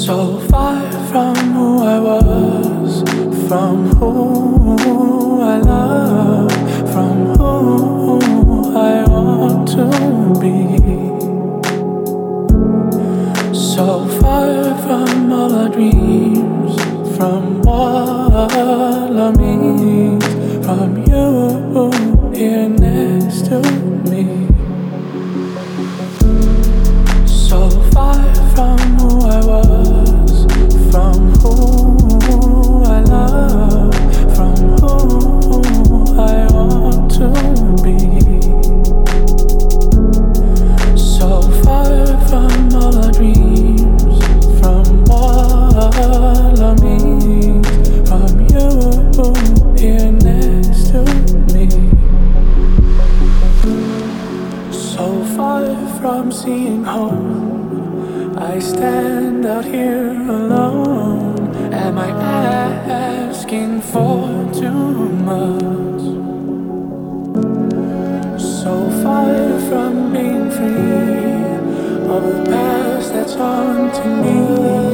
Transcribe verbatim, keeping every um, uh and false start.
So far from who I was, from who I love, from who I want to be. So far from all our dreams, from what love means, from you here next to me. So far from who I was, from who I love, from who I want to be. So far from all our dreams, from what love means, from you here next to me. So far from seeing home, I stand out here alone. Am I asking for too much? So far from being free of the past that's haunting me.